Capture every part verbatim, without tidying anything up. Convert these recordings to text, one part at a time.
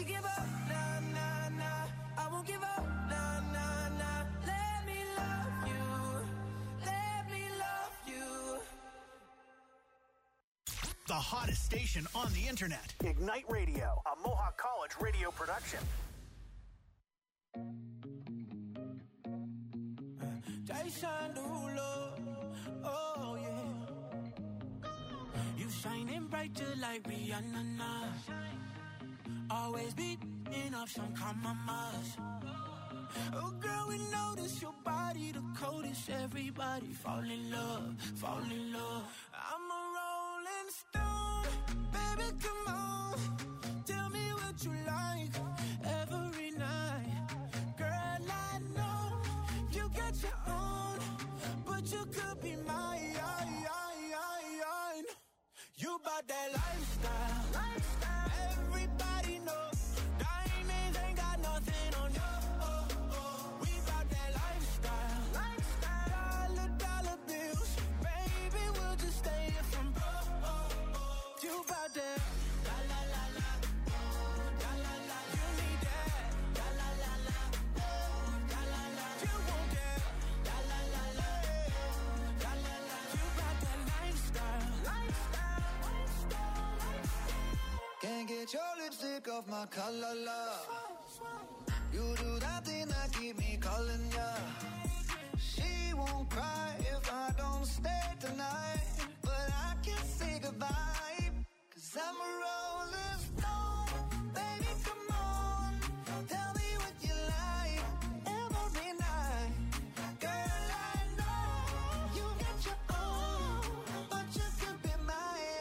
you give up, nah, nah, nah. I won't give up, nah, nah, nah. Let me love you, let me love you. The hottest station on the internet. Ignite Radio, a Mohawk College radio production. Jason Derulo, oh yeah. You shining bright just like Rihanna, nah. Always beating up some compromise. Oh girl, we notice your body the coldest. Everybody fall in love, fall in love. I'm a rolling stone, baby, come on. Tell me what you like every night. Girl, I know you got your own, but you could be mine. You bought that lifestyle, lifestyle. Everybody know diamonds ain't got nothing on you. Oh, oh. We bought that lifestyle, lifestyle. Dollar, dollar bills, baby, we'll just stay here from broke. Oh, oh. You bought that, la la la la, oh, la la la. You need that, la la la la, oh, la la la. You want that, la la la la, la la la. You bought that lifestyle, lifestyle. Can't get your lipstick off my collar, love. You do that thing that keep me calling ya. She won't cry if I don't stay tonight, but I can't say goodbye, cause I'm a rolling stone. Baby, come on, tell me what you like every night. Girl, I know you got your own, but you could be mine.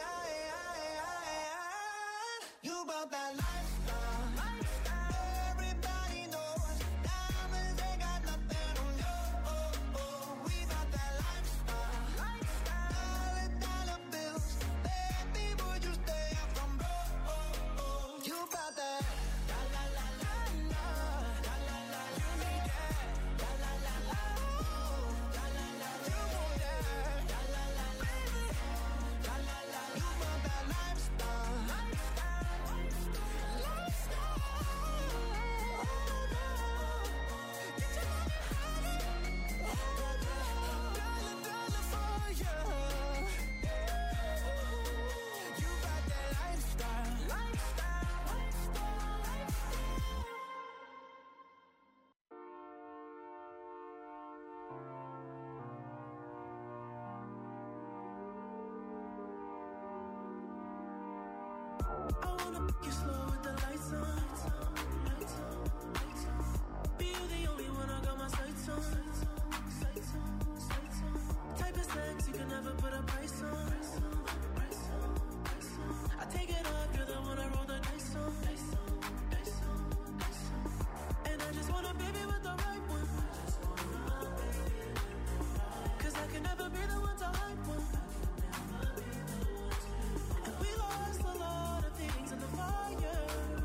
You bought that lifestyle, lifestyle. Everybody knows diamonds ain't got nothing on you. Oh, oh. We bought that lifestyle, lifestyle. Dollar, dollar bills, baby, would you stay up from broke? Oh, oh. You bought that, la la la la la, la la la. You need that, la la la la, oh, la la la. You want that, la la la la, la la la. You bought that lifestyle, lifestyle, lifestyle. Get your money higher, dollar, dollar for you. You got that lifestyle, lifestyle, lifestyle, I wanna pick you slow with the lights on. Be you the only one I got my sights on. Type of sex you can never put a price on. I take it off, you're the one I roll the dice on. And I just want a baby with the right one, cause I can never be the one to hype one. And we lost a lot of things in the fire,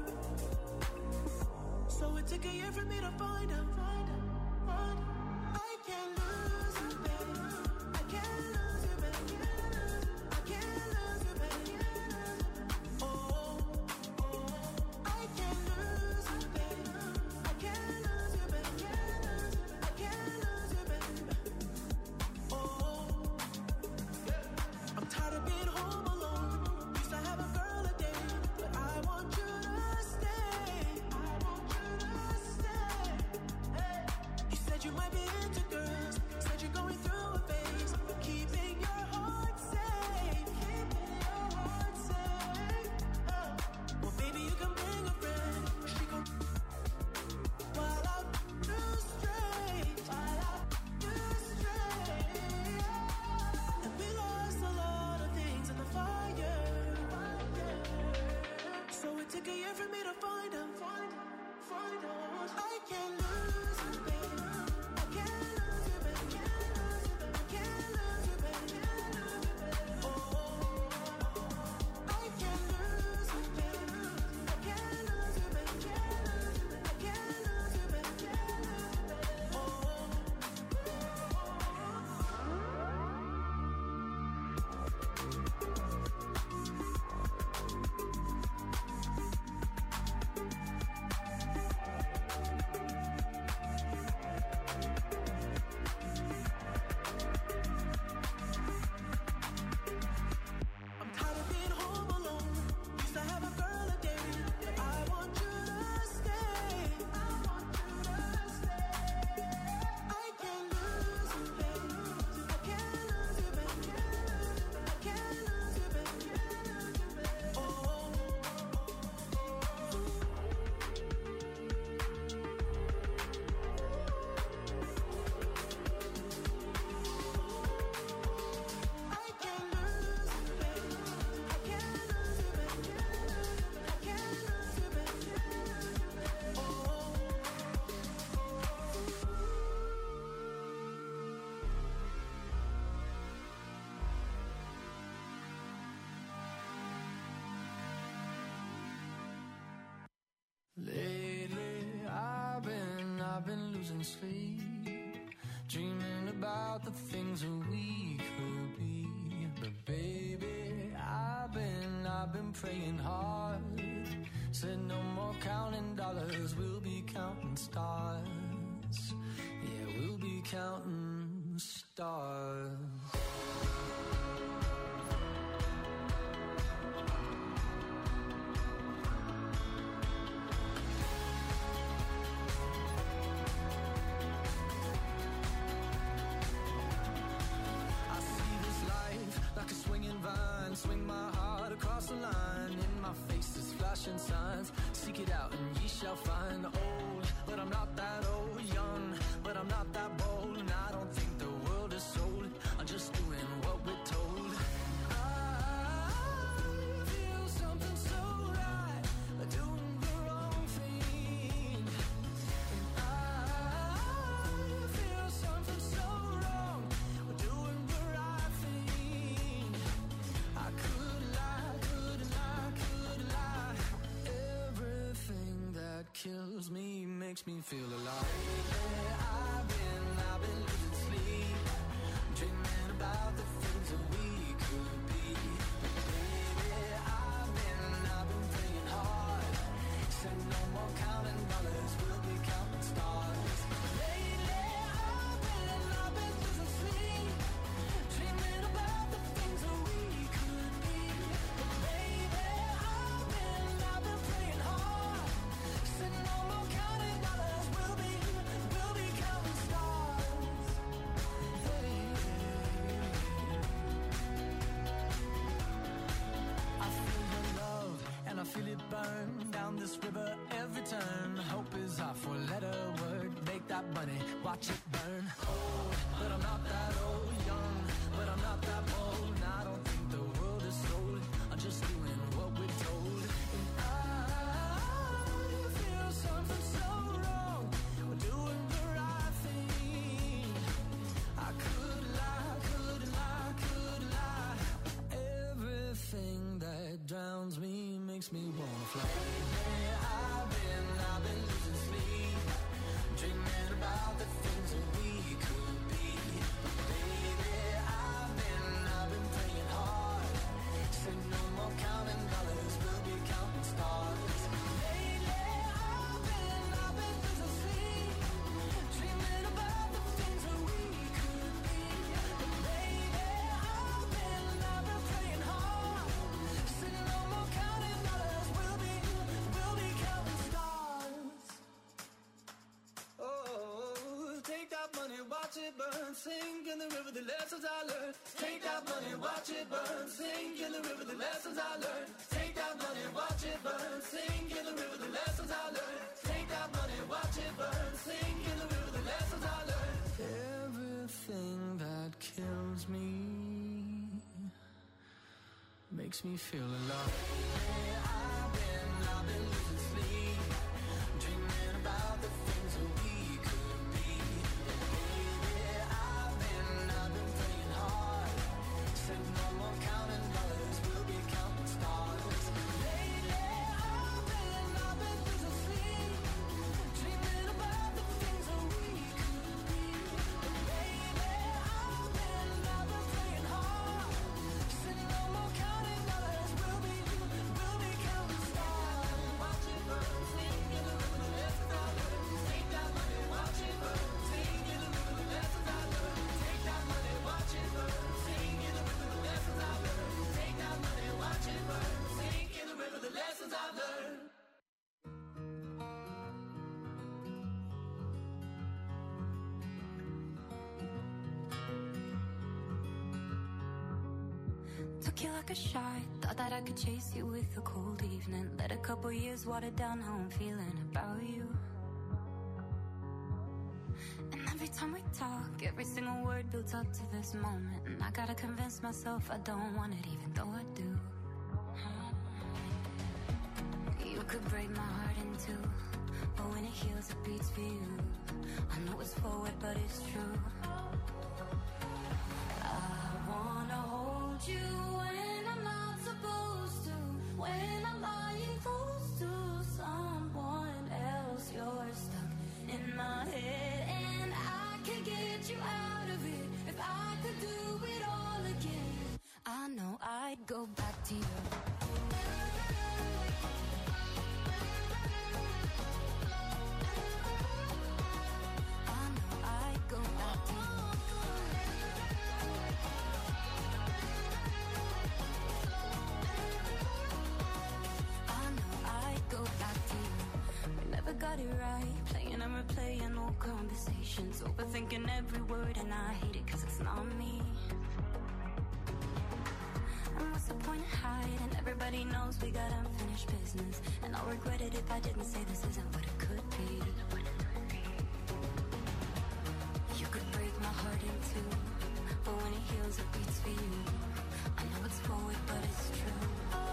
so it took a year for me to find out. Find out, find out. I can't lose you, babe. I can't lose you, babe. I can't lose you, babe. Oh, oh. I can't lose you, babe. I can't lose you, babe. I can't lose you, babe. Oh, I'm tired of being home alone. Used to have a girl a day, but I want you to stay. I want you to stay. losing sleep, dreaming about the things that we could be. But baby, I've been, I've been praying hard. Said no more counting dollars, we'll be counting stars. Yeah, we'll be counting stars. Like a swinging vine, swing my heart across the line. In my face is flashing signs. Seek it out and ye shall find. Old, but I'm not that old. Young, but I'm not that bold. And I don't think the world is sold. I'm just doing what we're told. I feel something so right, doing the wrong thing. And I feel something so wrong, doing the right thing. I could lie, could lie, could lie. Everything that kills me makes me feel alive. Yeah, I've been, I've been losing sleep, dreaming about the things that we could be. Baby, I've been, I've been praying hard. Said no more counting dollars, we'll be counting stars. Lately, I've been, I've been losing sleep, dreaming about the things that we could be. Baby, I've been, I've been praying hard. Said no more counting dollars, we'll be, we'll be counting stars. Hey. I feel your love and I feel it burn down this river every turn. Hope is our four-letter word. Make that money, watch it burn. Old, but I'm not that old. Young, but I'm not that bold. And I don't think the world is sold. I'm just doing what we're told. And I feel something so wrong. We're doing the right thing. I could lie, could lie, could lie. Everything that drowns me makes me wanna fly. Hey, I've been, I've been losing sleep, dreaming about the things that we could be. Baby, I've been, I've been praying hard. Said no more counting dollars, we'll be counting stars. Lately, I've been, I've been losing sleep, dreaming about the things that we could be. Baby, I've been, I've been praying hard. Said no more counting dollars, we'll be, we'll be counting stars. Oh, take that money, watch it burn, sink in the river, the lessons I learned. Take that money, watch it burn, sink in the river, the lessons I learned. Take that money, watch it burn, sink in the river, the lessons I learned. Take that money, watch it burn, sink in the river, the lessons I learned. Everything that kills me makes me feel alive. Hey, I've been, I've been losing sleep, dreaming about the things that we could be. Baby, I've been, I've been praying hard. Said no more counting dollars, we'll be counting stars. Lately, I've been, I've been losing sleep, dreaming about the things that we could be. Baby, I've been, I've been praying hard. Said no more counting dollars, we'll be, we'll be counting stars. Watch it burn, sing in the river, the lessons I learned. Take that money, watch it burn, sing in the river, the lessons I learned. Take that money, watch it burn, sing in the river, the lessons I learned. Take that money, watch it burn, sing in the river, the lessons I learned. Took you like a shot, thought that I could chase you with a cold evening. Let a couple years water down how I'm feeling about you. And every time we talk, every single word builds up to this moment. And I gotta convince myself I don't want it, even though I do. You could break my heart in two, but when it heals it beats for you. I know it's forward but it's true. I wanna hold you when I'm not supposed to, when I'm lying close to someone else. You're stuck in my head got it right. Playing and replaying old conversations, overthinking every word, and I hate it cause it's not me. And what's the point of hiding? Everybody knows we got unfinished business, and I'll regret it if I didn't say this isn't what it could be. You could break my heart in two, but when it heals it beats for you. I know it's forward but it's true.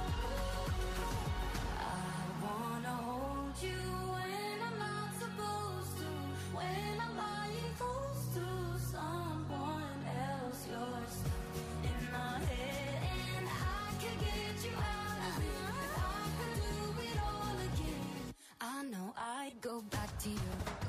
I wanna hold you when I'm not supposed to, when I'm lying close to someone else. You're stuck in my head and I can get you out of it. If I could do it all again, I know I'd go back to you.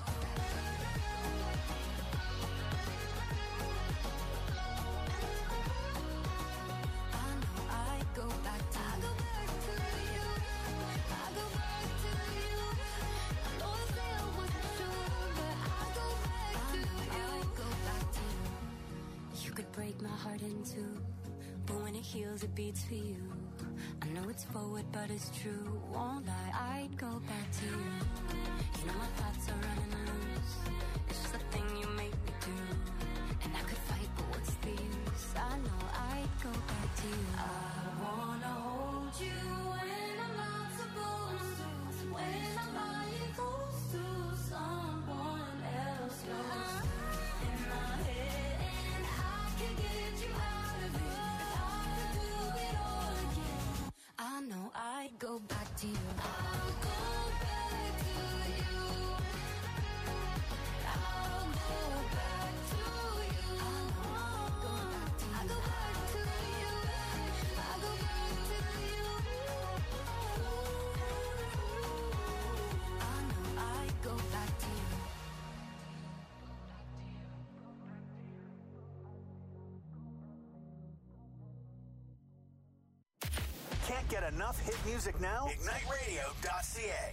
Go back to I go back to you. I go back to you. I know the sale wasn't sure, but I go back to you. I go back to you. You could break my heart in two, but when it heals, it beats for you. I know it's forward, but it's true. Won't lie, I'd go back to you. You know my thoughts are running loose. It's just a thing you make me do. And I could fight, but what's the use? I know I'd go back to you. I wanna hold you when I'm not supposed to, when I'm lying close to someone else. You're in my head and I can get you out of it. If I could do it all again, I know I'd go back to you. I'll go back to you. I'll go back to you. I'll go back to you. I'll go back to you. I'll go back to you. I know I'd go back to you. Can't get enough hit music now? ignite radio dot c a.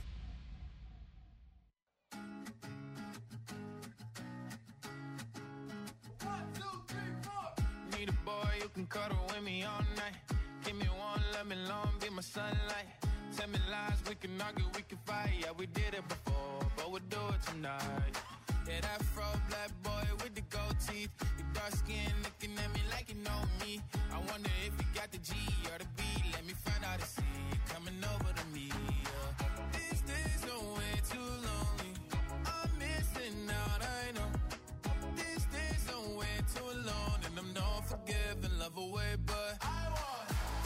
Need a boy you can cuddle with me all night. Give me one, let me long, be my sunlight. Tell me lies, we can argue, we can fight. Yeah, we did it before, but we'll do it tonight. Yeah, that fro black boy with the gold teeth. Your dark skin looking at me like you know me. I wonder if you got the G or the B. Let me find out and see you coming over to me. Yeah. These days are way too lonely. I'm missing out, I know. These days are way too alone, and I'm not forgiving, love away, but I want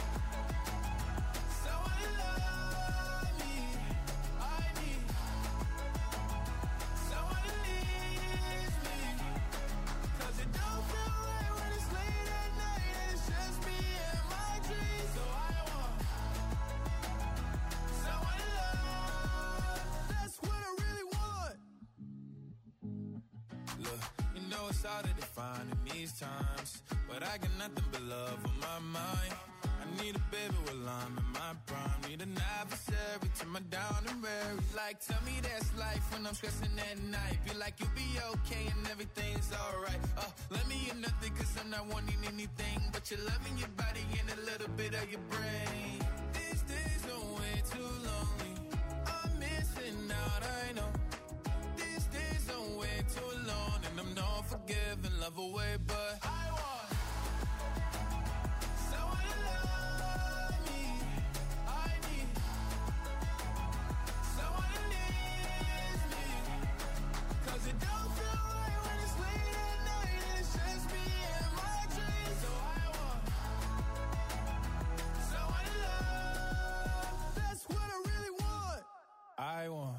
someone to love me. I need someone to leave me, 'cause it don't feel right when it's late at night and it's just me and my dreams. So I want someone to love. That's what I really want. Look, you know it's hard to define in these times, but I got nothing but love on my mind. I need a baby while I'm in my prime. Need an adversary to my down and weary. Like, tell me that's life when I'm stressing at night. Be like, you'll be okay and everything's alright. Uh, let me in nothing 'cause I'm not wanting anything but your love in your body and a little bit of your brain. These days are way too lonely. I'm missing out, I know. These days are way too alone, and I'm not forgiving, love away, but I want someone to love me. I need someone to leave me, 'cause it don't feel right when it's late at night and it's just me and my dreams. So I want someone to love. That's what I really want. I want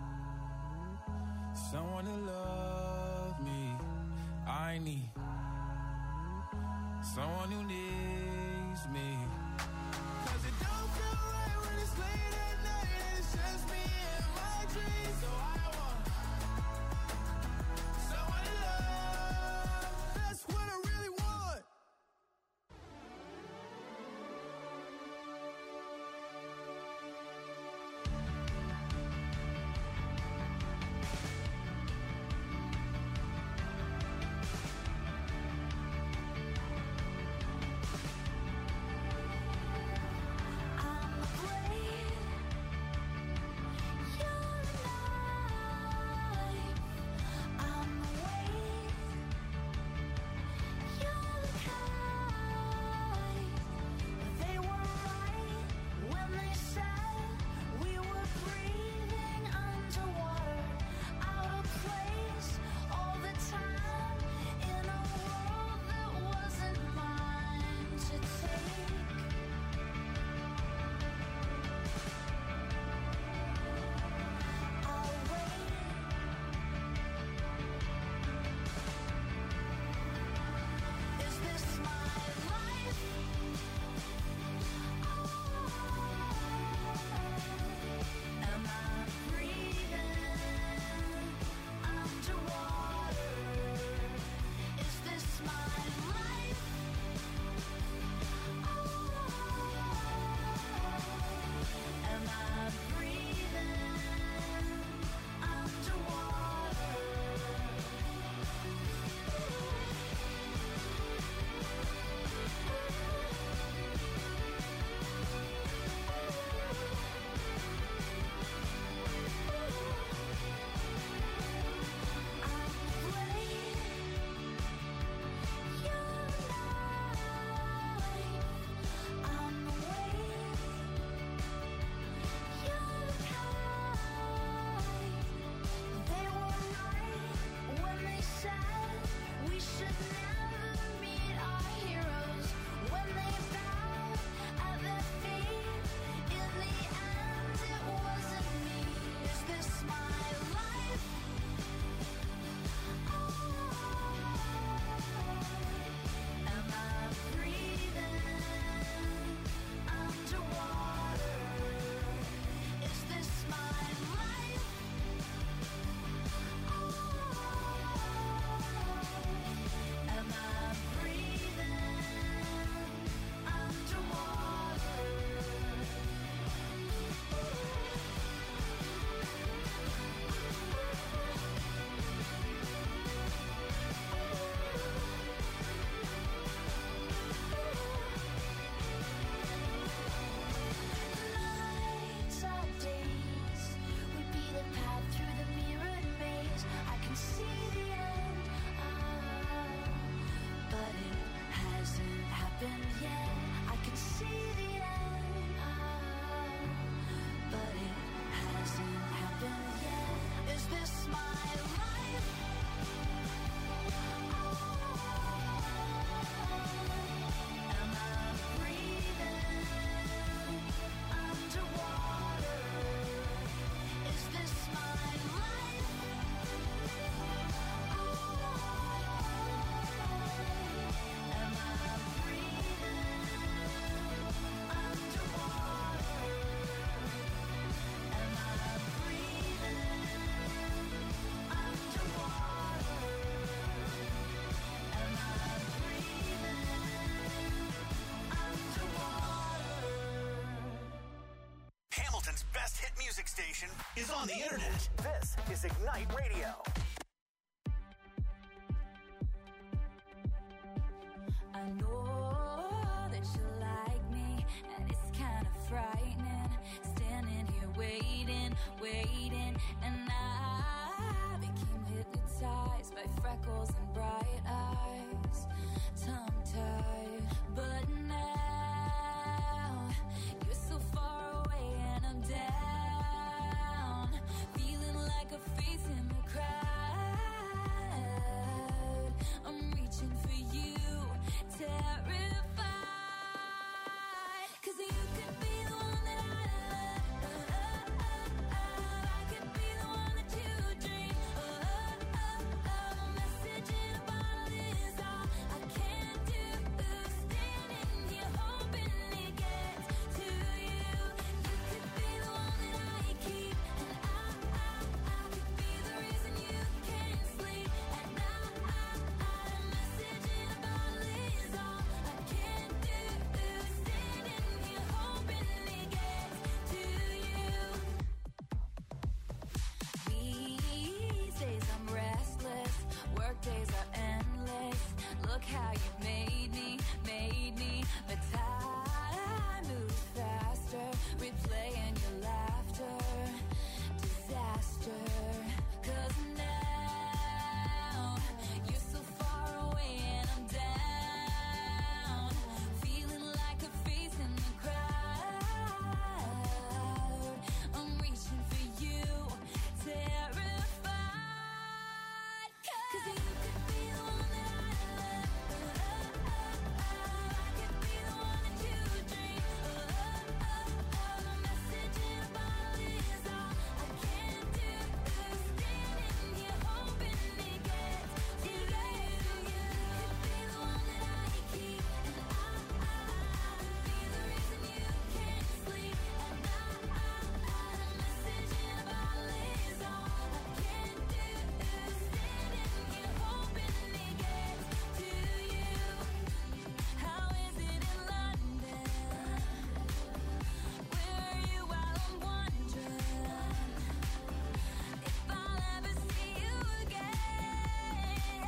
someone to love me. I need someone who needs me, 'cause it don't feel right when it's late at night and it's just me and my dreams. So I want someone to love. That's what I really want. station is on the internet. This is Ignite Radio. I know that you like me, and it's kind of frightening. Standing here waiting, waiting, and I became hypnotized by freckles and bright eyes, tongue-tied. But now you're so far away, and I'm down, feeling like a face in the crowd. I'm reaching for you, terrified, 'cause you could be the one that I love. I could be the one that you dream of. A message in a bottle is all I can do. Standing here hoping it gets to you. You could be the one that I keep, and I, I, I could be the reason you can't sleep at night. A message in a bottle is all I can do. Standing here hoping it gets to you. These days I'm restless, work days are endless. Look how you made me, made me. But time moves faster, replaying your laughter. Disaster, 'cause now you're so far away and I'm down, feeling like a face in the crowd. I'm reaching for you, terrified, 'cause you could be the one that I love. I could be the one that you dream of. A message in a bottle is all I can do. Standing here hoping it gets to you. You could be the one that I keep, and I, I could be the reason you can't sleep at night. A message in a bottle is all I can do. Standing here hoping it gets to you. How is it in London? Where are you while I'm wondering if I'll ever see you again?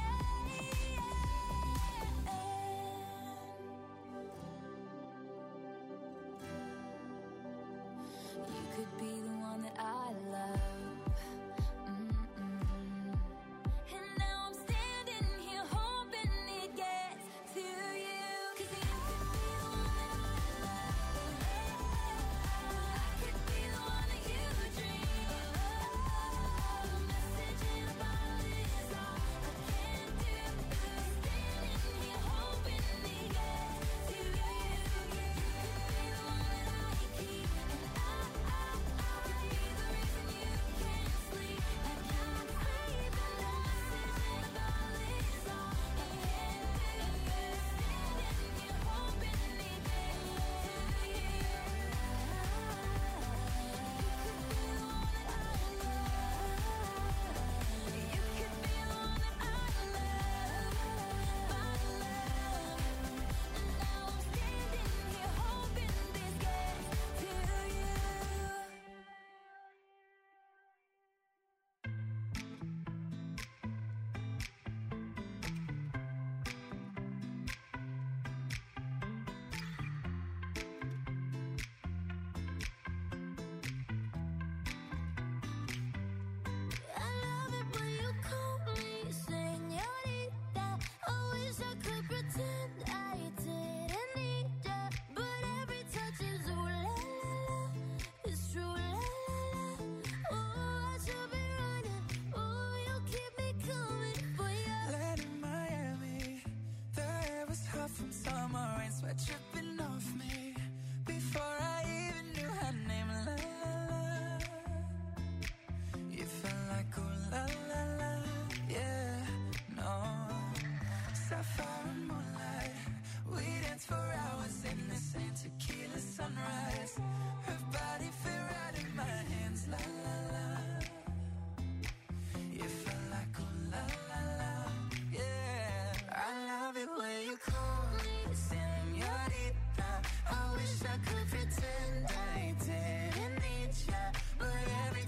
You could be the one that I love. Mm-mm. And now I'm standing here hoping it gets to you. 'Cause you could be the one that I love. I could be the one that you dream of. A message in a bottle is all I can do. Standing here hoping it gets to you. You could be the one that I keep, and I, I, I could be the reason you can't sleep at night. A message in a bottle is all I can do. Standing here hoping it gets to you. You could be the one that I love. You could be the one that I love, my love. And now I'm standing here hoping this gets to you. I love it when you call me señorita. I wish I could pretend I didn't need ya, but every touch is ooh la la la. It's true la la la. Oh, I should be running. Oh, you keep me coming for you. Land in Miami, the air was hot from summer rain, sweat dripping off me before I even knew her name. La la la, you felt like ooh la la la, yeah, no. Sapphire and moonlight, we danced for hours in the same tequila sunrise. Her body fit right in my hands, la la la. You felt like ooh la la la, yeah. I love it when you call me señorita. I wish I could pretend I didn't need ya, but every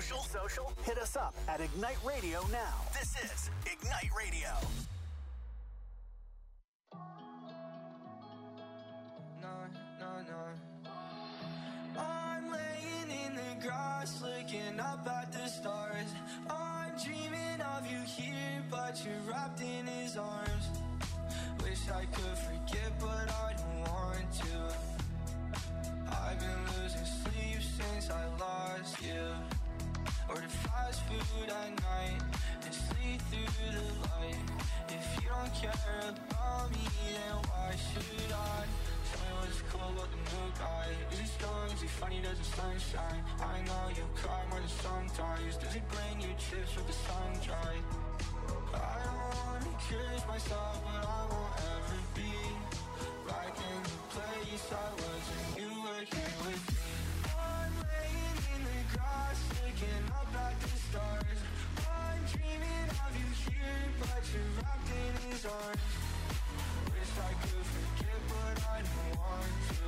Social? Social? Hit us up at Ignite Radio now. This is Ignite Radio. No, no, no. I'm laying in the grass, looking up at the stars. I'm dreaming of you here, but you're wrapped in his arms. Wish I could forget, but I don't want to. I've been losing sleep since I lost you. Order fast food at night and sleep through the light. If you don't care about me, then why should I? Tell me what's cool about the new guy. Is he strong? Is he funny? Does the sun shine? I know you cry more than sometimes. Does he bring you chips with the sun dry? I don't wanna curse myself, but I won't ever be back in the place I was when you were here with me. I'm laying in the grass, looking up at the stars. I'm dreaming of you here, but you're wrapped in his arms. Wish I could forget, but I don't want to.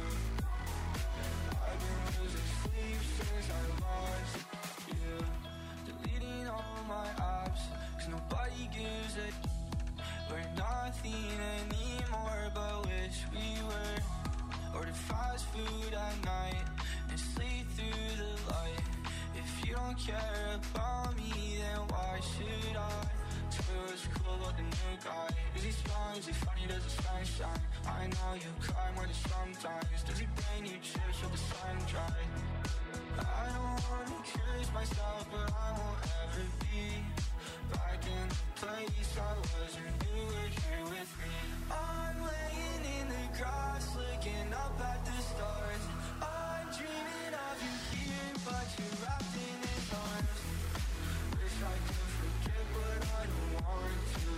I've been losing sleep since I lost you. Deleting all my apps, cause nobody gives a. We're nothing anymore, but wish we were. Order fast food at night and sleep through the light. If you don't care about me, then why should I? Tell me what's cool about the new guy. Is he strong? Is he funny? Does the sun shine? I know you cry more than sometimes. Does he bring you chips with the sun dry? I don't wanna curse myself, but I won't ever be back in the place I was when you were here with me. I'm laying in the grass, looking up at the stars. I'm dreaming of you here, but you're wrapped in his arms. Wish I could forget, but I don't want to.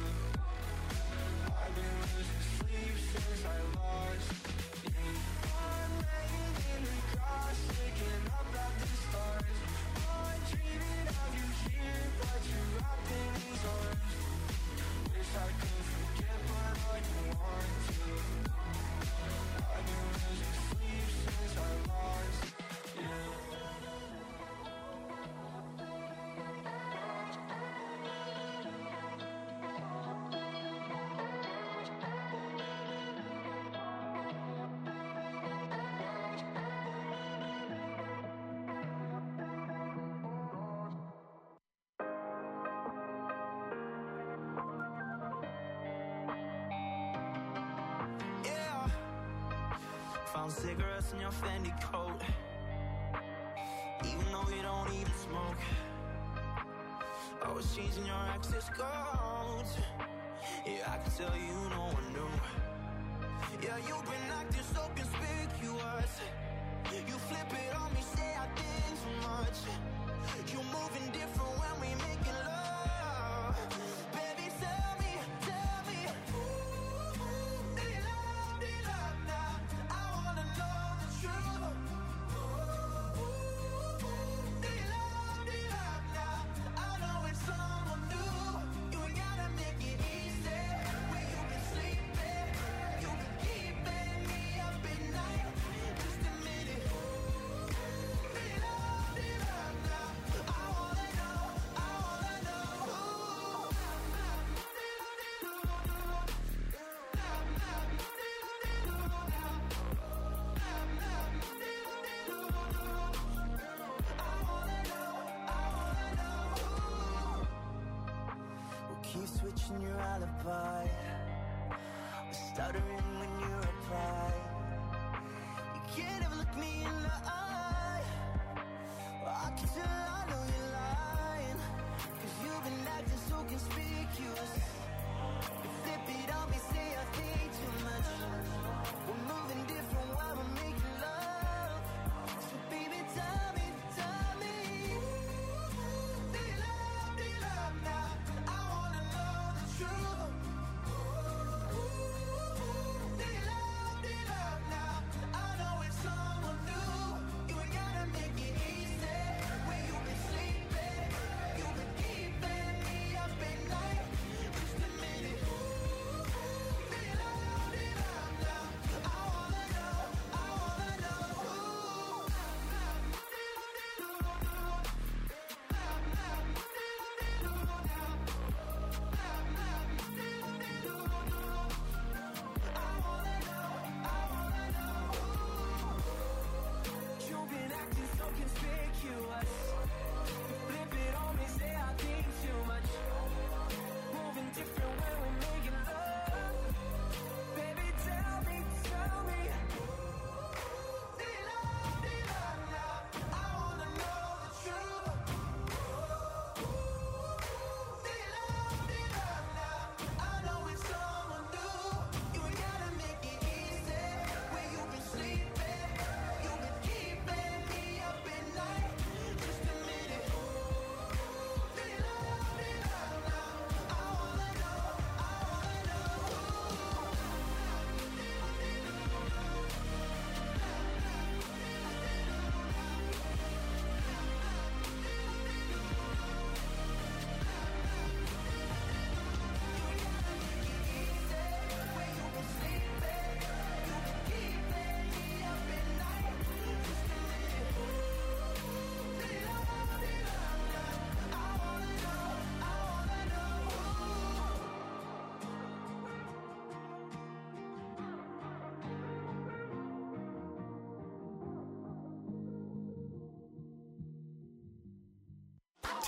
I've been losing sleep since I lost you. I'm laying in the grass, looking up at the stars. I'm dreaming of you here, but you're wrapped in his arms. Wish I could forget, but I don't want to. I've been losing sleep since I lost you. Found cigarettes in your Fendi coat, even though you don't even smoke. I was changing your access codes. Yeah, I can tell you no one knew. Yeah, you've been acting so conspicuous. You flip it on me, say I did too much. You moving different when we making love. Baby, tell me, tell me, ooh, do you love, do you love now? I wanna know the truth. Ooh, do you love, do you love now? I know it's someone new. You ain't gotta make it easy. Where you been sleeping, you been keeping me up at night. Just a minute. Ooh, do you love, do you love now? I wanna know, I wanna know. We'll keep switching your alibi. We're stuttering when you reply. You can't ever look me in the eye. Well, I can tell I know you're lying. Cause you've been acting so conspicuous. You flip it on me, say I think too much. We're moving different while we're making love. So baby, tell me, tell me, do you love, do you love now? I wanna know the truth. Do you love, do you love now? I know it's someone new.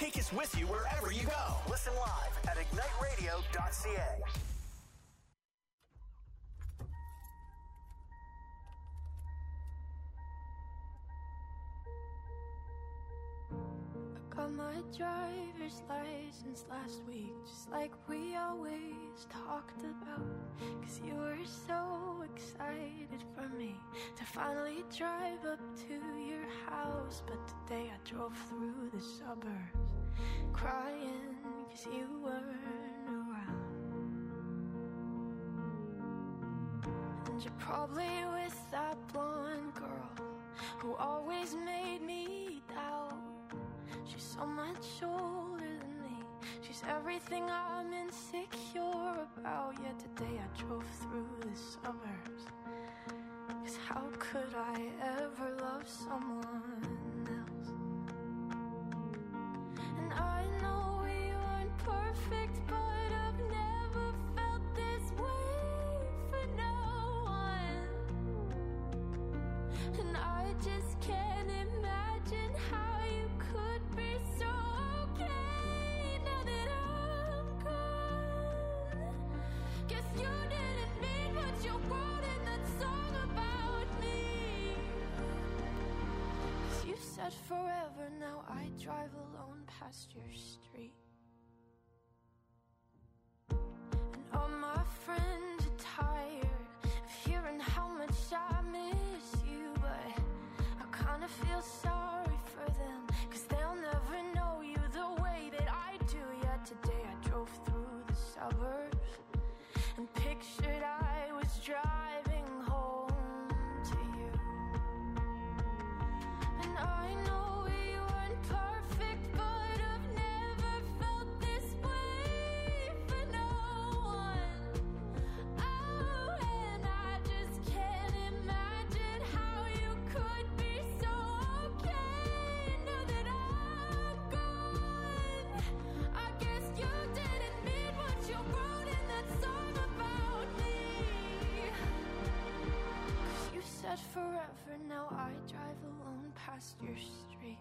Take us with you wherever you go. Listen live at ignite radio dot c a. Got my driver's license last week, just like we always talked about. Cause you were so excited for me to finally drive up to your house. But today I drove through the suburbs crying cause you weren't around. And you're probably with that blonde girl who always made me doubt. She's so much older than me. She's everything I'm insecure about. Yet today I drove through the suburbs. Cause how could I ever love someone else? And I know we weren't perfect, but I've never felt this way for no one. And I just can't imagine how you could be so okay now that I'm gone. Guess you didn't mean what you wrote in that song about me. Cause you said forever, now I drive alone past your street. And all my friends are tired of hearing how much I miss you, but I kinda feel sorry for them, cause they'll never know you the way that I do. Yet today I drove through the suburbs and pictured I was driving home to you. And I know we weren't perfect, but I've never felt this way for no one. Oh, and I just can't imagine how you could be so okay now that I'm gone. I guess you didn't mean what you wrote in that song about me. Cause you said forever, now I drive alone past your street.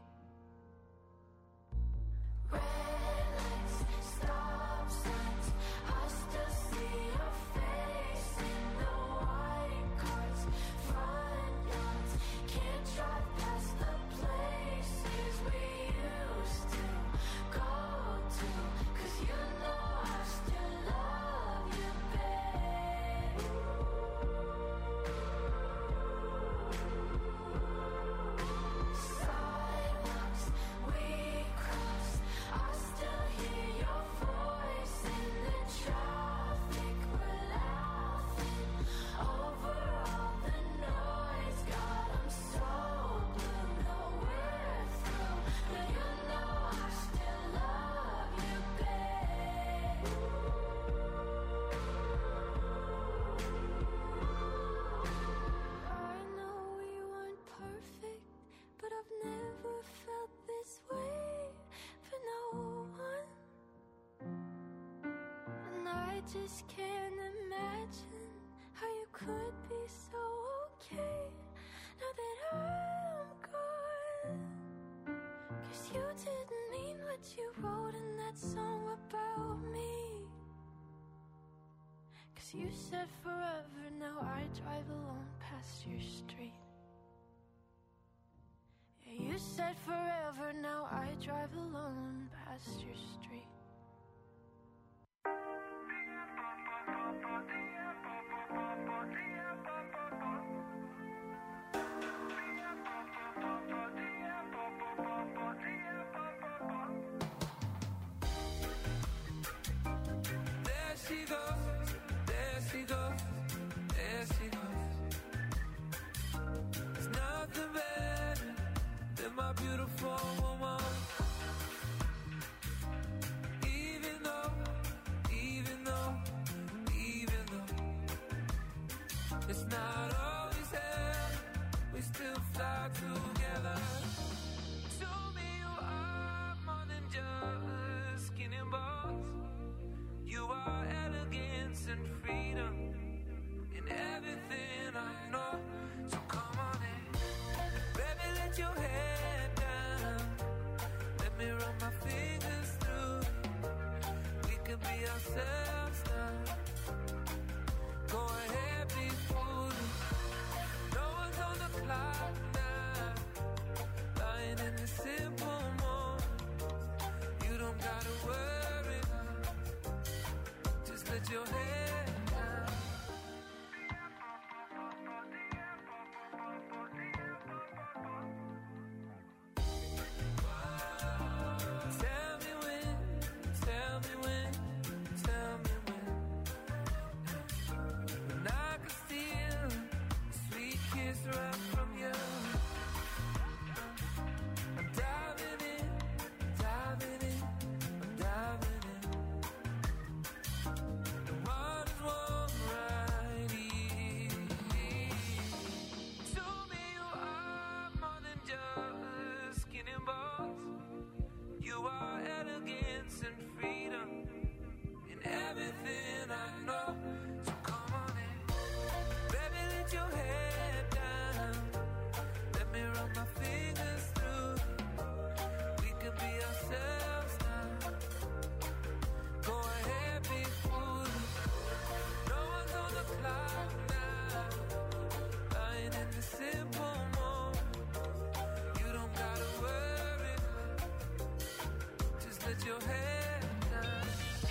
Red lights, stop signs, I still see your face in the white cars, front yards. Can't drive past the places we used to go to. Cause you know I still love you, babe. Sidewalks we cross, I still hear your voice in the traffic. We're laughing over all the noise. God, I'm so blue, know we're through, but you know I still love you, babe. I know we weren't perfect, but I've never felt this way for no one. And I just can't imagine how you could be so okay now that I'm gone. Cause you didn't mean what you wrote in that song about me. Cause you said forever, now I drive alone past your street. Yeah, you said forever, now I drive alone past your street. There she goes, there she goes, there she goes. There's nothing better than my beautiful woman. Even though, even though, even though it's not always there, we still fly together. Show me you are more than just skin and bones. You are elegance and freedom in everything I know. So come on in, baby, let your head down. Let me run my fingers let your head down. Tell me when, tell me when, tell me when. When I could steal a sweet kiss right from you. I'm diving in, diving in, I'm diving in. The water's warm right here. To me you are more than just skin and bones. You are elegance and freedom in everything I know. So come on in, baby, let your head down. Let me run my fingers through. We could be ourselves now. Go ahead, be foolish. No one's on the clock now. Lying in the simple moment. You don't gotta worry. Just let your head down.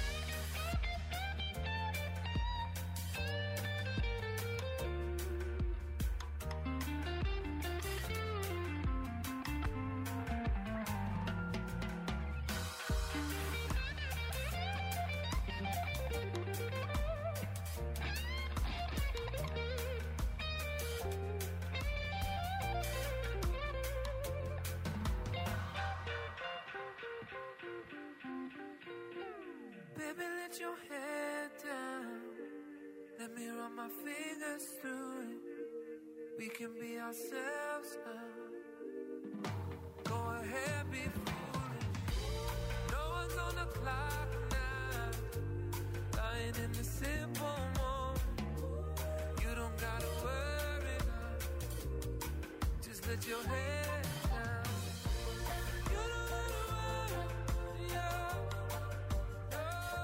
Baby, let your head down. Let me run my fingers through it. We can be ourselves now. Go ahead, be foolish. No one's on the clock now. Lying in the simple moment. You don't gotta worry now. Just let your head down. You don't gotta worry, yeah. No.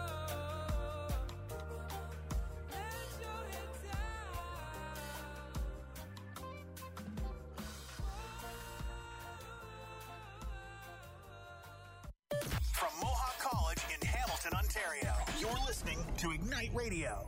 Let your head From Mohawk College in Hamilton, Ontario, you're listening to Ignite Radio.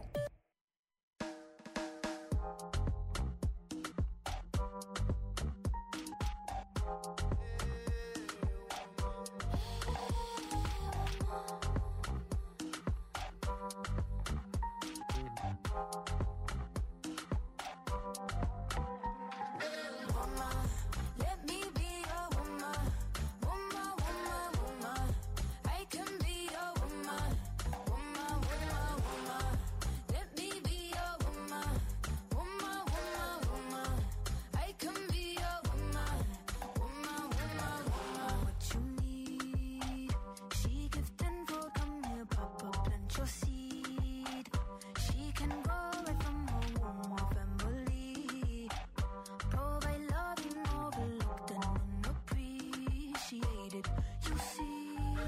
Woman, let me be your woman. Woman, woman, woman. I can be your woman. Woman, woman, woman. Let me be your woman. Woman, woman, woman. I can be your woman. Woman, woman, woman. What you need, she give tenfold. Come here, Papa, plant your seed. She can grow right from her womb of family. Provide love you overlooked and unappreciated. You see,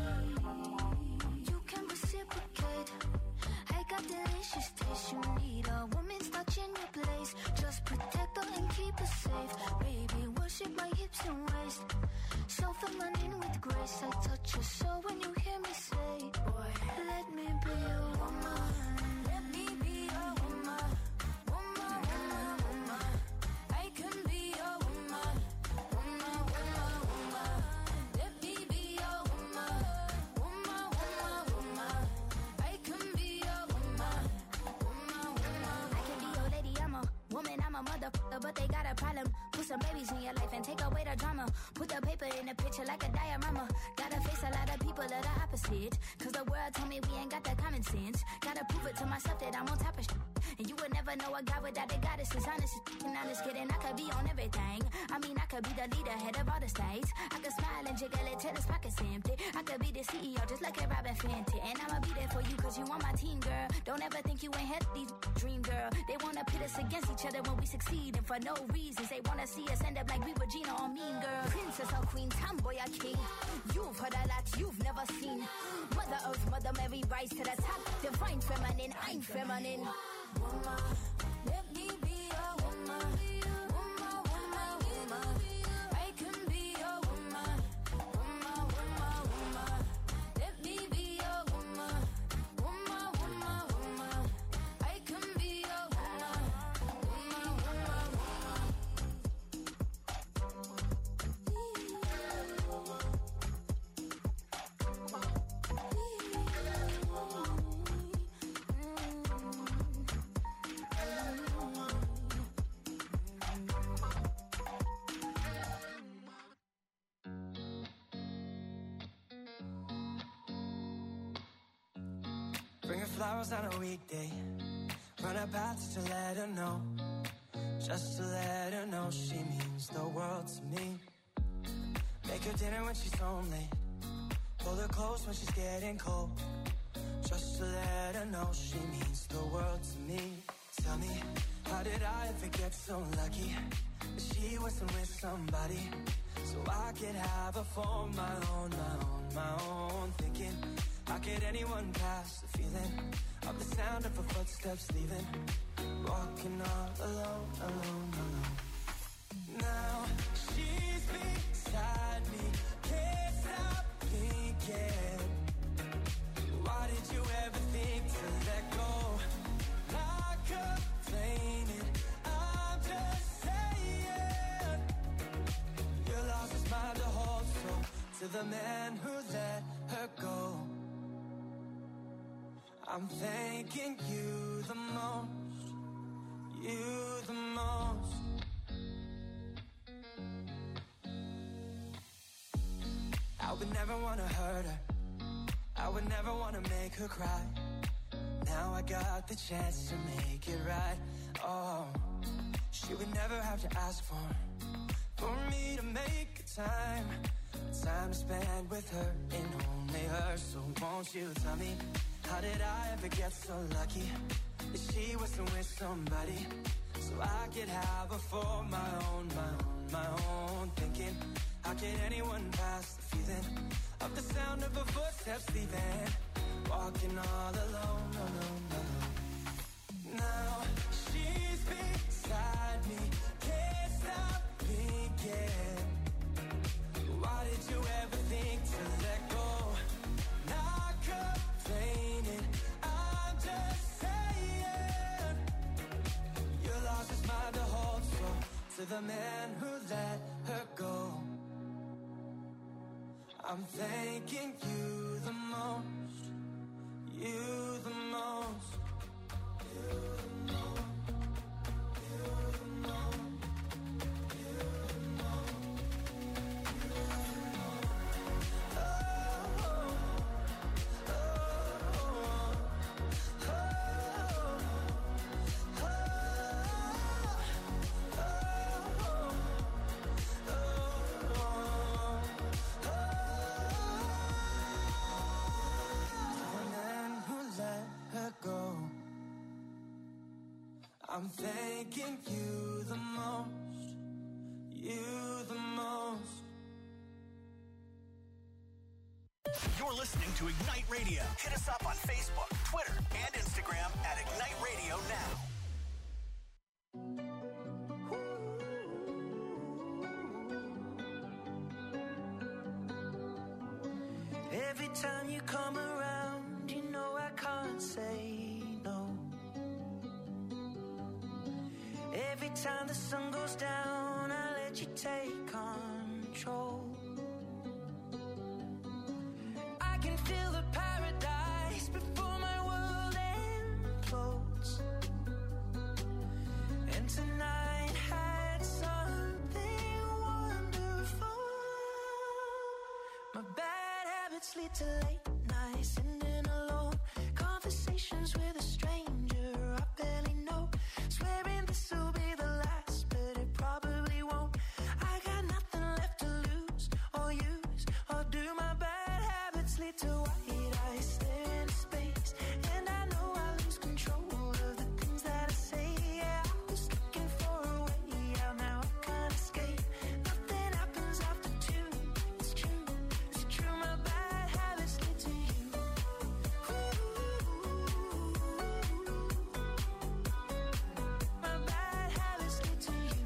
you can reciprocate. I got delicious taste. You need a woman's touch in your place. Just protect her and keep her safe. Baby, worship my hips and waist. So feminine with grace. I touch your soul when you hear me say, boy, let me be your woman. Let me be your woman. Woman, woman, woman. I can be your woman. Woman, woman, woman. Let me be your woman. Woman, woman, woman. I can be your woman. Woman, woman. I can be your lady. I'm a woman. I'm a motherfucker, but they got a problem. Put some babies in your life and take away the drama. Put the paper in the picture like a diorama. Gotta face a lot of people that are opposite. Cause the world told me we ain't got that common sense. Gotta prove it to myself that I'm on top of shit. And you would never know a guy without a goddess. Is honest and honest kidding. I could be on everything. I mean, I could be the leader, head of all the states. I could smile and jiggle it till his pockets empty. I could be the C E O just like a Robin Fenty. And I'ma be there for you cause you on my team, girl. Don't ever think you ain't had these dream, girl. They wanna pit us against each other when we succeed. And for no reasons, they wanna see us end up like we Regina or Mean Girl. Princess or queen, tomboy or king. You've heard a lot you've never seen. Mother Earth, Mother Mary, rise to the top. Divine feminine, I'm feminine. Woman, let me be your woman. Woman, woman, woman. I can be your woman. Woman, woman, woman. Let me be your woman. Woman, woman, woman. flowers on a weekday. Run a path just to let her know. Just to let her know she means the world to me. Make her dinner when she's home late. Pull her close when she's getting cold. Just to let her know she means the world to me. Tell me, how did I ever get so lucky that she wasn't with somebody, so I could have her for my own, my own, my own. Thinking, how could anyone pass the feeling of the sound of her footsteps leaving? Walking all alone, alone, alone. Now she's beside me, can't stop thinking. Why did you ever think to let go? Not complaining, I'm just saying. Your loss is mine to hold, so to the man who let her go, I'm thanking you the most, you the most. I would never want to hurt her, I would never want to make her cry. Now I got the chance to make it right. Oh, she would never have to ask for For me to make a time Time to spend with her and only her. So won't you tell me, how did I ever get so lucky that she wasn't with somebody, so I could have her for my own, my own, my own. Thinking, how could anyone pass the feeling of the sound of her footsteps leaving? Walking all alone, alone, alone. Now she's beside me, can't stop thinking. Why did you ever think to let go? Not complaining, I'm just saying. Your loss is mine to hold, so to the man who let her go, I'm thanking you the most, you the most, you the most, you the most, you the most, you the most. Oh, oh, oh, oh, oh, I'm thanking you the most, you the most. You're listening to Ignite Radio. Hit us up on Facebook, Twitter, and Instagram at Ignite Radio Now. Every time you come around, you know I can't say no. Every time the sun goes down, I let you take control. I can feel the paradise before my world implodes. And tonight had something wonderful. My bad habits lead to late nights, sitting alone, conversations with a stranger I barely know, swearing this will be the last, but it probably won't. I got nothing left to lose or use or do. My bad habits lead to white eyes staring into space, and I know I lose control of the things that I say. Yeah, I was looking for a way out, now I can't escape. Nothing happens after two. It's true, it's true. My bad habits lead to you. My bad habits lead to you.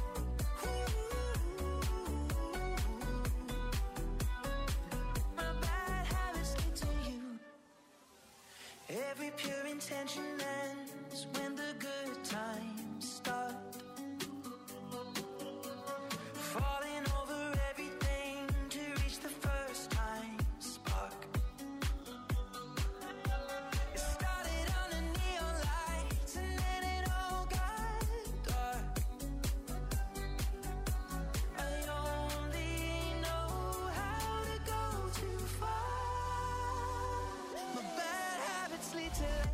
My bad habits lead to you. Every pure intention ends when the good times start. Falling over everything to reach the first time spark. It started under neon lights and then it all got dark. I only know how to go too far. My bad habits lead to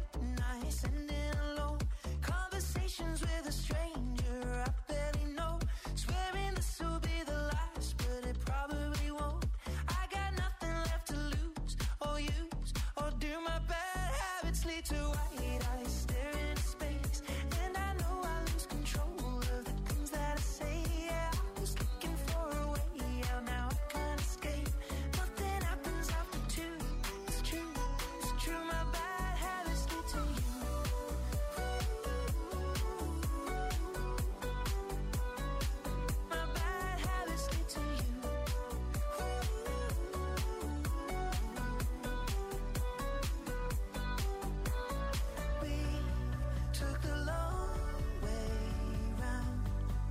lead to white eyes staring into space. And I know I lose control of the things that I say. Yeah, I was looking for a way out, now I can't escape. Nothing happens after two. It's true, it's true. My bad habits lead to you. My bad habits lead to you. We took the long way round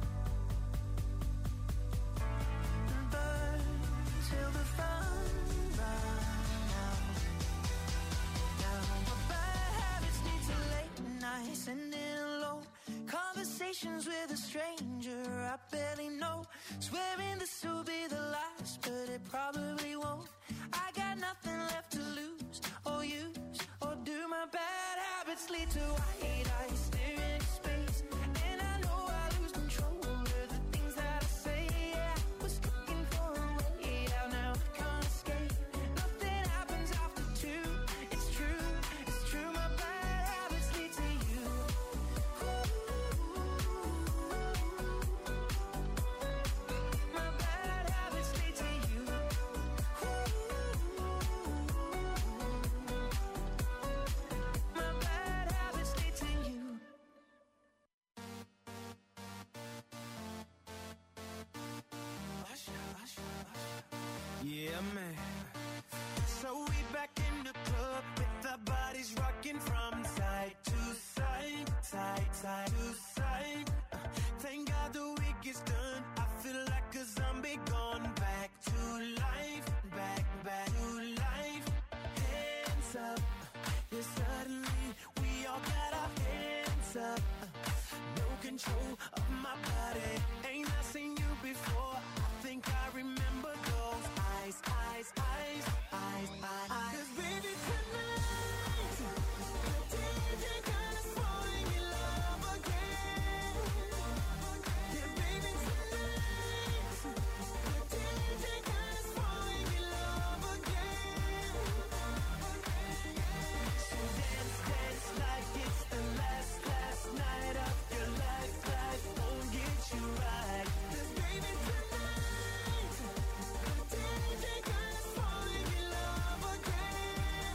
and burned till the fun ran out. Now my bad habits lead to late nights, sending alone conversations with a stranger I barely know. Swearing this will be the last, but it probably won't. I got nothing left to lose or use or do. My bad habits lead to white eyes staring into space. And I know I lose control of the things that I say. Yeah, I was looking for a way out, now I can't escape. Nothing happens after two. It's true, it's true. My bad habits lead to you. My bad habits lead to you. My bad habits lead to you. Yeah, man. So we back in the club with our bodies rocking from side to side, side, side to side. Uh, Thank God the week is done. I feel like a zombie gone back to life, back, back to life. Hands up, yeah, suddenly we all got our hands up. Uh, No control of my body. Ain't I seen you before? I think I remember those eyes, eyes, eyes, eyes, eyes. 'Cause baby tonight, the D J got us falling in love again. Yeah, baby tonight, the D J got us falling in love again. So dance, dance like it's the last, last night of your life. Life won't get you right. 'Cause baby tonight, the D J got us falling in love again.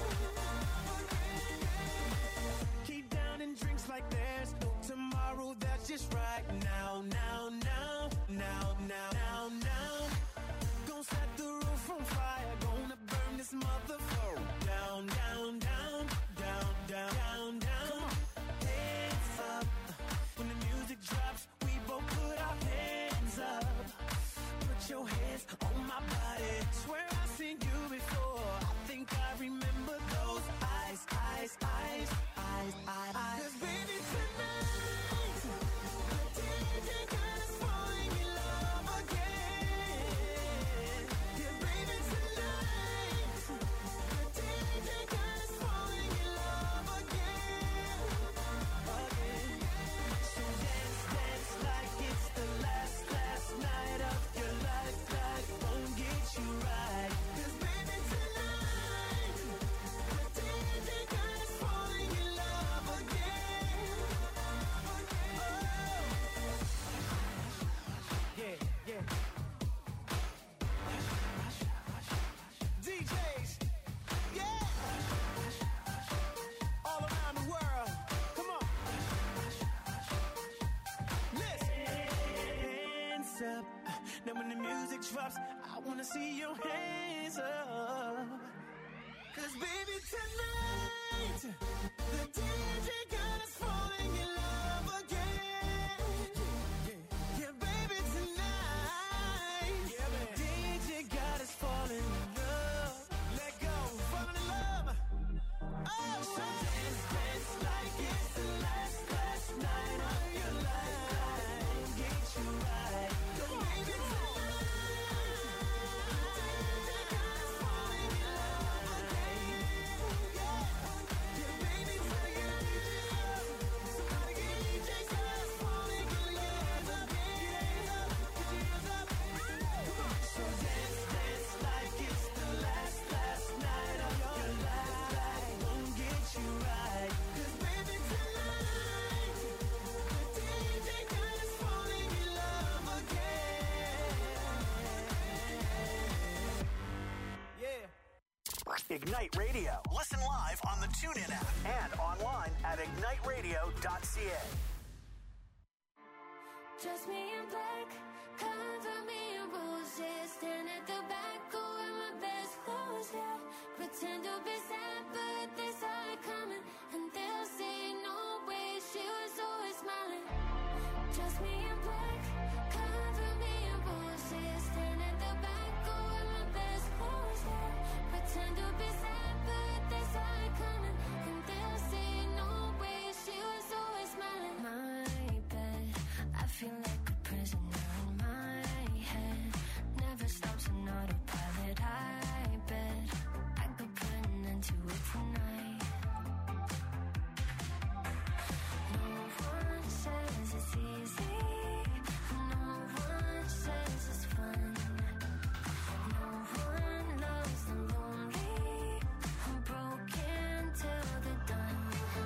Keep downing drinks like there's no tomorrow. That's just right now, now, now, now, now, now, now. Gonna set the roof on fire. Gonna burn this motherfucker down, down, down, down, down, down, down. Hands up. When the music drops, we both put our hands up. Put your hands on my body. Swear I've seen you before. I think I remember those eyes, eyes, eyes, eyes, eyes. 'Cause baby tonight, the D J got us falling in love again. Yeah, baby tonight, the D J got us falling in love again, again. So dance, dance like it's the last, last night of your life. Life won't get you right. 'Cause baby tonight, the D J got us falling in love again. Oh. Yeah, yeah. D Js, yeah. All around the world. Come on. Listen. Hands up. Now when the music drops, I wanna see your hands up. 'Cause baby tonight, the D J got us falling in love again. Yeah, baby tonight, D J got us falling in love. Let go, falling in love. Oh, so dance, dance like it's the last, last night of your life. Get you right. 'Cause baby tonight, the D J got us falling in love again. Yeah, yeah, baby, somebody get up. Somebody Ignite Radio. Listen live on the TuneIn app and online at ignite radio dot c a. Just me in black, cover me in roses. Stand at the back, go wear my best clothes, yeah. Pretend to be sad, but they saw it coming. And they'll say, no way, she was always smiling. Just me in black, cover me in roses. Stand at the back, go wear my best clothes, yeah. Pretend to be sad, but they saw it coming. And they'll say, no way, she was always smiling. My bed, I feel like a prisoner in my head. Never stops an autopilot. I bet I could put an end to it tonight. No one says it's easy. No one says it's fun. No one loves the lonely. I'm broken till they're done.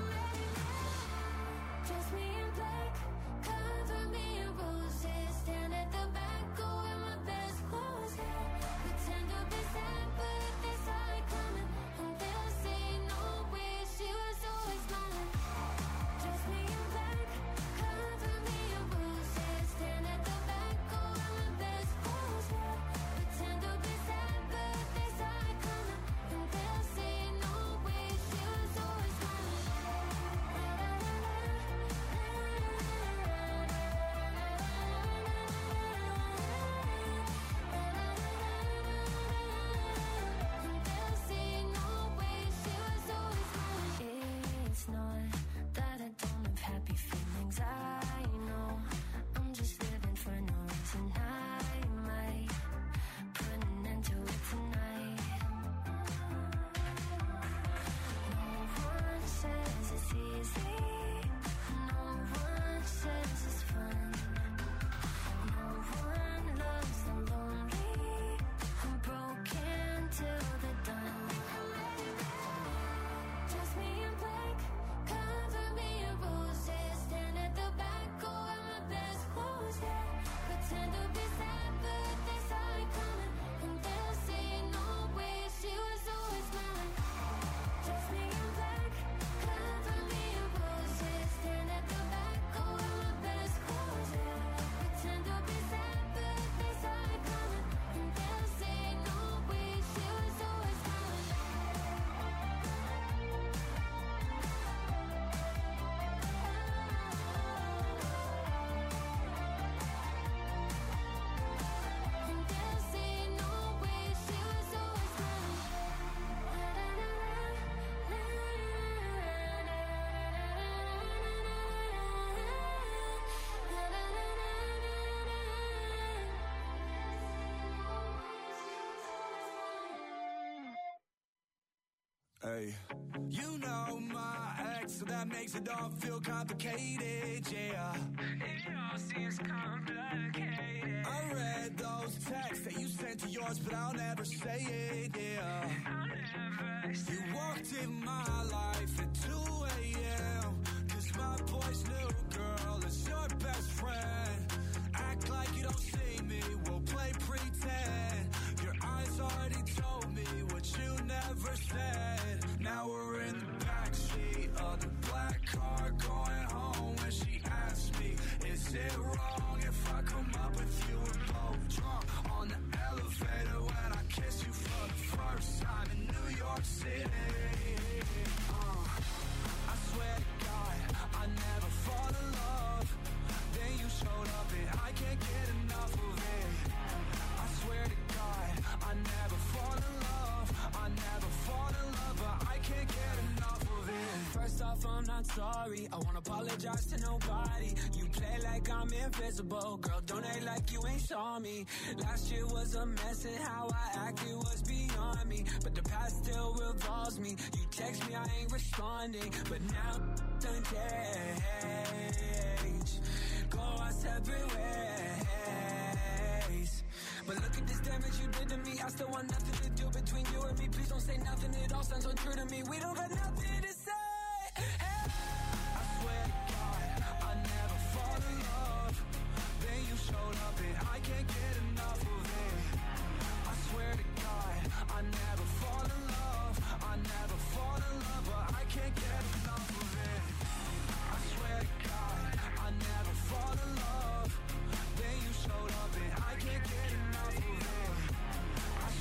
Just me in black, cover me in roses. Stand at the back, go wear my best clothes, yeah. Pretend to be sad, but they saw it coming. And they'll say, no way, she was always smiling. Just me in black, cover me in roses. Stand at the back, go wear my best clothes, yeah. Pretend to be sad, but they saw it coming. And they'll say, no way, she was always smiling. It's not that I don't have happy feelings, I know. I'm just living for no reason. I might put an end to it tonight. No one says it's easy. No one says it's fun. No one loves the lonely. I'm broken till they're done. Just me in black, cover me in roses. Stand at the back, go wear my best clothes, yeah. Pretend to be sad, but they saw it coming. And they'll say, no way, she was always smiling. Just me in black, cover me in roses. Stand at the back, go wear my best clothes, yeah. Pretend to be sad, but they saw it coming. And they'll say, no way, she was always smiling. And they'll say, no way, she was always Hey, you know my ex, so that makes it all feel complicated, yeah. It all seems complicated. I read those texts that you sent to yours, but I'll never say it, yeah. I'll never say you walked in my life at two a.m. Cause my boy's new girl is your best friend. Act like you don't see me, we'll play pretend. Your eyes already told me what you never said. Now we're in the backseat of the black car going home. When she asked me, is it wrong if I come up with you? We're both drunk on the elevator when I kiss you for the first time in New York City. Uh, I swear to God, I never fall in love. Then you showed up and I can't get enough of it. I swear to God, I never fall in love. I never fall in love, but I can't get enough of it. First off, I'm not sorry. I won't apologize to nobody. You play like I'm invisible. Girl, don't act like you ain't saw me. Last year was a mess and how I acted was beyond me. But the past still revolves me. You text me, I ain't responding. But now done change. Go our separate ways. But look at this damage you did to me. I still want nothing to do between you and me. Please don't say nothing. It all sounds untrue to me. We don't got nothing